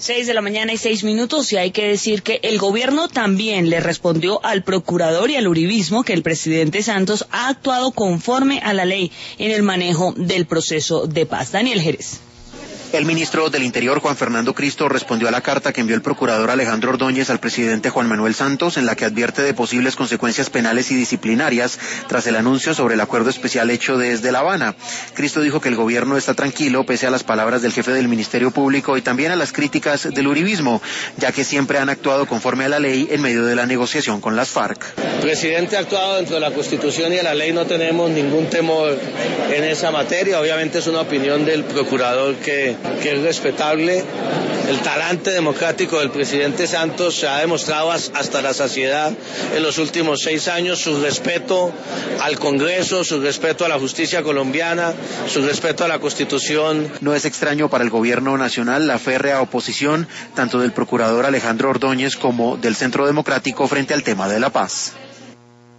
6:06 a.m. y hay que decir que el gobierno también le respondió al procurador y al uribismo que el presidente Santos ha actuado conforme a la ley en el manejo del proceso de paz. Daniel Jerez. El ministro del Interior, Juan Fernando Cristo, respondió a la carta que envió el procurador Alejandro Ordóñez al presidente Juan Manuel Santos, en la que advierte de posibles consecuencias penales y disciplinarias tras el anuncio sobre el acuerdo especial hecho desde La Habana. Cristo dijo que el gobierno está tranquilo pese a las palabras del jefe del Ministerio Público y también a las críticas del uribismo, ya que siempre han actuado conforme a la ley en medio de la negociación con las FARC. El presidente ha actuado dentro de la Constitución y de la ley, no tenemos ningún temor en esa materia. Obviamente es una opinión del procurador que es respetable. El talante democrático del presidente Santos se ha demostrado hasta la saciedad en los últimos 6 años, su respeto al Congreso, su respeto a la justicia colombiana, su respeto a la Constitución. No es extraño para el gobierno nacional la férrea oposición, tanto del procurador Alejandro Ordóñez como del Centro Democrático frente al tema de la paz.